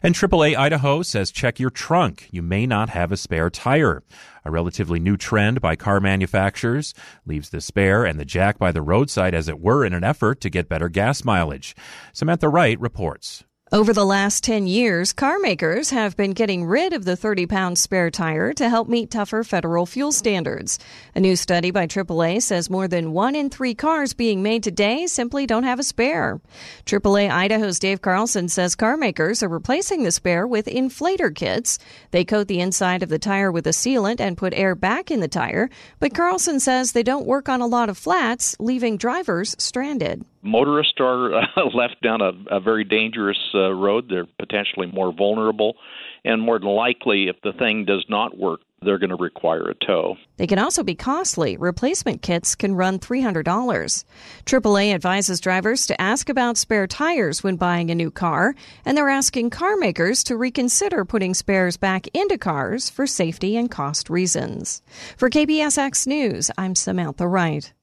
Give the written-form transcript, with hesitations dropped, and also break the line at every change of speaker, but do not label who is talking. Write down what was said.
And AAA Idaho says check your trunk. You may not have a spare tire. A relatively new trend by car manufacturers leaves the spare and the jack by the roadside, as it were, in an effort to get better gas mileage. Samantha Wright reports.
Over the last 10 years, car makers have been getting rid of the 30-pound spare tire to help meet tougher federal fuel standards. A new study by AAA says more than 1 in 3 cars being made today simply don't have a spare. AAA Idaho's Dave Carlson says car makers are replacing the spare with inflator kits. They coat the inside of the tire with a sealant and put air back in the tire, but Carlson says they don't work on a lot of flats, leaving drivers stranded.
Motorists are left down a very dangerous road. They're potentially more vulnerable, and more than likely, if the thing does not work, they're going to require a tow.
They can also be costly. Replacement kits can run $300. AAA advises drivers to ask about spare tires when buying a new car, and they're asking car makers to reconsider putting spares back into cars for safety and cost reasons. For KBSX News, I'm Samantha Wright.